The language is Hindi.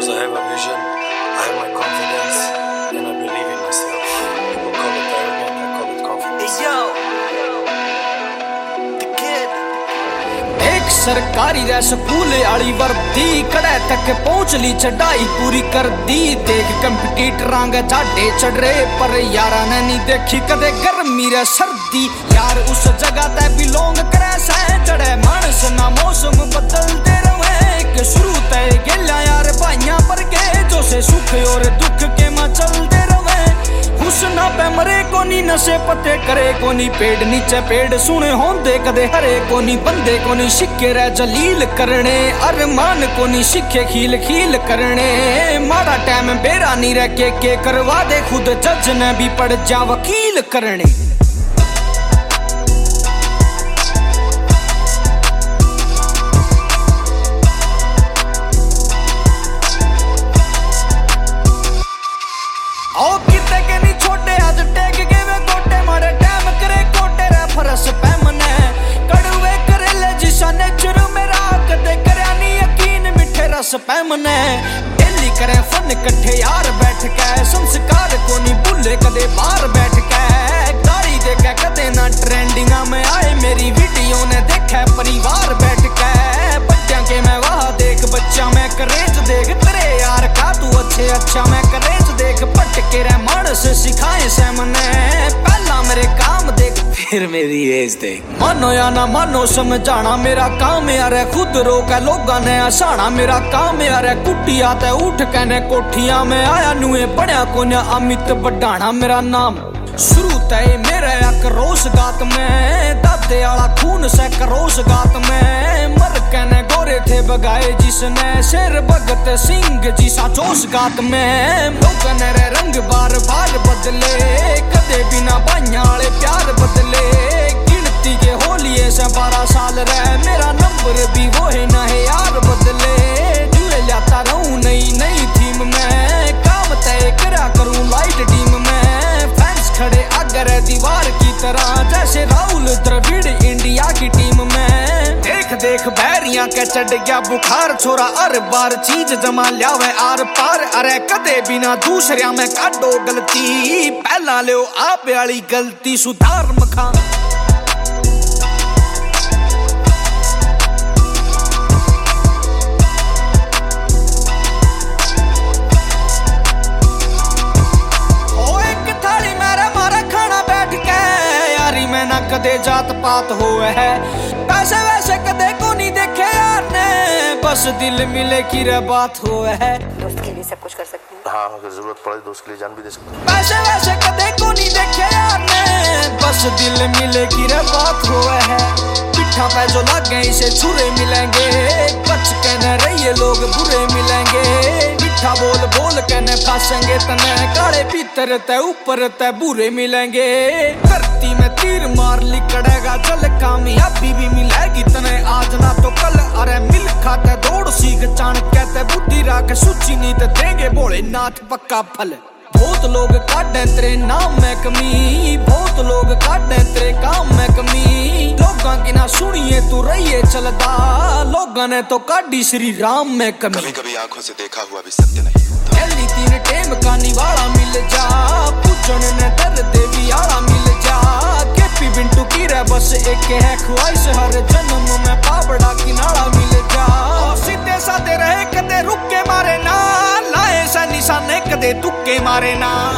Because I have a vision, I have my confidence, and I believe in myself. People call it arrogant, I call it confidence. Hey yo, the kid. एक सरकारी रे स्कूल आली वर्दी कड़े तक पहुंच ली चढ़ाई पूरी कर दी। देख कंपटीटरां गे चाटे चढ़ रे पर यारा ने नहीं देखी कदे गर्मी रे सर्दी। यार उस जगह ते बिलोंग करे सै चढ़े मानस ना मौसम बदलते रहे। एक शुरू तय गेला यार भाइयां पर के जो से सुख और दुख के मां चलते रहे। हुस्ना पे मरे कोनी नशे पते करे कोनी पेड़ नीचे पेड़ सुने होंदे कदे हरे कोनी बंदे कोनी शिक्के रे जलील करने अरमान कोनी शिखे खील खील करने। माड़ा टाइम बेरा नहीं रह के करवा दे खुद जज ने भी पड़ जा वकील करने। पैमने डेली करे फन कट्ठे यार बैठ के संस्कार को नहीं भूले कदे बाहर बैठ के। गाड़ी देखे कदे ना ट्रेंडिंगा में आए मेरी वीडियो ने देखा परिवार बैठ के। बच्चा के मैं वहा देख बच्चा मैं करेज देख तेरे यार का तू अच्छे अच्छा मैं करेज देख पटके रे मानस सिखाए से मने पहला मेरे काम देख फिर मेरी एज देख। मानो या ना मानो समझाना मेरा काम यार है खुद रोका लोगा ने हसाना मेरा काम यार है। कुटिया ते उठ कहने कोठिया में आया नुए पढ़िया कोन्या अमित बढ़ाना मेरा नाम। शुरू तय मेरा करोस गात में दादे आला खून से करोस गात में। मर कहने गोरे थे बगाए जिसने शेर भगत सिंह जिसा जोश गात में। लोगों ने रंग बार बार बदले कदे बिना भाइयां वाले प्यार बदले। गिनती के होलिये से 12 साल रह मेरा नंबर भी वो है ना है यार बदले। जुए लाता रहूं नई नई थीम में काम तय करा करूं लाइट टीम में। फैंस खड़े अगर दीवार की तरह जैसे राहुल द्रविड़ इंडिया की टीम में। देख देख बैरियां के चढ़ गया बुखार छोरा हर बार चीज जमा लियावे आर पार। अरे कदे बिना दूसरिया में काटो गलती पहला लो आप वाली गलती सुधार मखा। कदे जात पात हुए है पैसे वैसे कदे को नहीं देखे यार ने बस दिल मिले की रे बात हुए है। दोस्त के लिए सब कुछ कर सकते हैं। हाँ अगर जरूरत पड़े दोस्त के लिए जान भी दे सकते हैं। पैसे वैसे कदे को नहीं देखे यार ने बस दिल मिले की रे बात हुए है। पिट्ठा पे जो लग गए इसे छुरे मिलेंगे बच के न रहिए लोग बुरे मिलेंगे। मिठा बोल बोल के न फंसेंगे तने काले भीतर ते ऊपर ते बुरे मिलेंगे। धरती में तीर मार लिकड़ेगा जल कामयाबी भी मिलेगी तने आज ना तो कल। अरे मिल खाते दौड़ सीख चाण कहते बुद्धि राख सूची नीत देंगे भोलेनाथ पक्का फल। बहुत लोग काटे तेरे नाम में कमी बहुत लोग काटे तेरे काम में कमी। लोगों की ना सुनिए तू रहिए चलदा लोगों ने तो काटी श्री राम में कमी। कभी कभी आंखों से देखा हुआ भी सत्य नहीं होता। पहली 3 टेम का निवाला मिल जा पूजन ने दर देवी आला मिल जा। केपी बिंटू की रे बस एक है ख्वाहिश हर जन्म में पाबड़ा किनारा मिल जा। सीधे साधे रहे कदे रुके मारे ना लाए सा निशाने कदे तुक्के मारे ना।